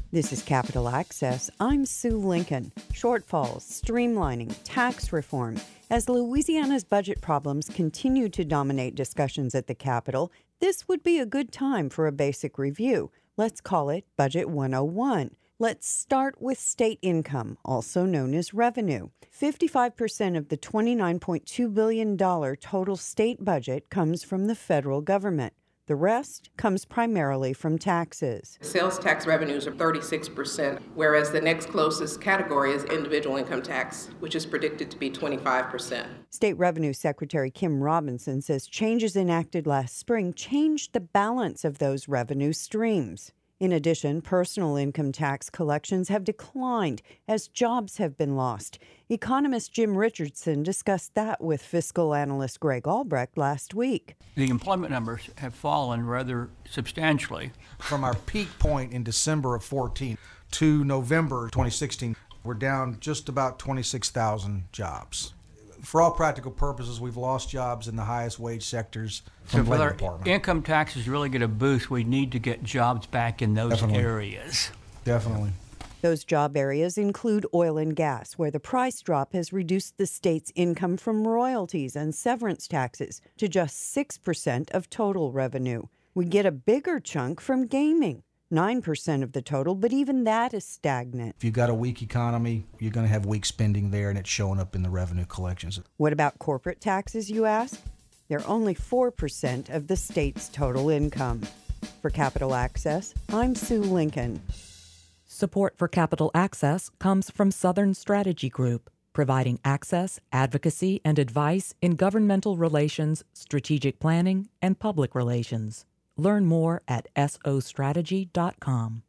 This is Capital Access. I'm Sue Lincoln. Shortfalls, streamlining, tax reform. As Louisiana's budget problems continue to dominate discussions at the Capitol, this would be a good time for a basic review. Let's call it Budget 101. Let's start with state income, also known as revenue. 55% of the $29.2 billion total state budget comes from the federal government. The rest comes primarily from taxes. Sales tax revenues are 36%, whereas the next closest category is individual income tax, which is predicted to be 25%. State Revenue Secretary Kim Robinson says changes enacted last spring changed the balance of those revenue streams. In addition, personal income tax collections have declined as jobs have been lost. Economist Jim Richardson discussed that with fiscal analyst Greg Albrecht last week. The employment numbers have fallen rather substantially. From our peak point in December of 14 to November 2016, we're down just about 26,000 jobs. For all practical purposes, we've lost jobs in the highest wage sectors from the labor department. Income taxes really get a boost. We need to get jobs back in those areas. Definitely. Those job areas include oil and gas, where the price drop has reduced the state's income from royalties and severance taxes to just 6% of total revenue. We get a bigger chunk from gaming, 9% of the total, but even that is stagnant. If you've got a weak economy, you're going to have weak spending there, and it's showing up in the revenue collections. What about corporate taxes, you ask? They're only 4% of the state's total income. For Capital Access, I'm Sue Lincoln. Support for Capital Access comes from Southern Strategy Group, providing access, advocacy, and advice in governmental relations, strategic planning, and public relations. Learn more at sostrategy.com.